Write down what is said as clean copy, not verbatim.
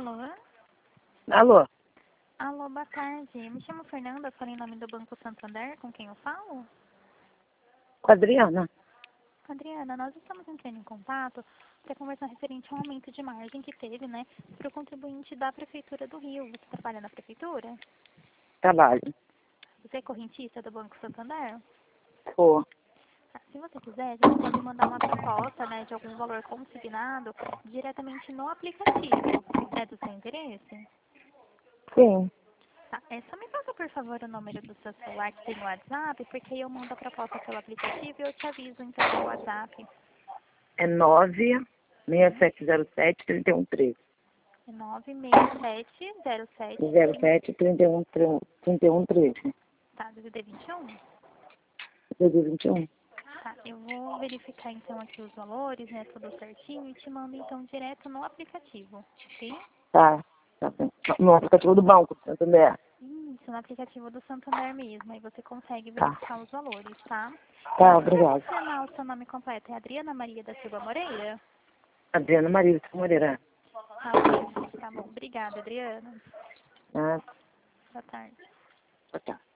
Alô? Alô? Alô, boa tarde. Me chamo Fernanda, falo em nome do Banco Santander, com quem eu falo? Com a Adriana. Adriana, nós estamos entrando em contato para conversar referente ao aumento de margem que teve, né, para o contribuinte da Prefeitura do Rio. Você trabalha na Prefeitura? Trabalho. Você é correntista do Banco Santander? Sou. Se você quiser, a gente pode mandar uma proposta, né, de algum valor consignado diretamente no aplicativo. É do seu interesse? Sim. Tá, só me passa, por favor, o número do seu celular que tem no WhatsApp, porque aí eu mando a proposta pelo aplicativo e eu te aviso, então, no WhatsApp. É 96707-3113. É 96707 07-3113. tá, do DD21? DD21. Tá, eu vou verificar, então, aqui os valores, né, tudo certinho, e te mando, então, direto no aplicativo, ok? Tá. Tá bem. No aplicativo do banco, Santander. Isso, no aplicativo do Santander mesmo, aí você consegue Tá. verificar os valores, tá? Tá, Pra obrigado. confirmar o seu nome completo, é Adriana Maria da Silva Moreira? Adriana Maria Moreira. Tá, ok. Tá bom. Obrigada, Adriana. Ah, Boa tarde. tá.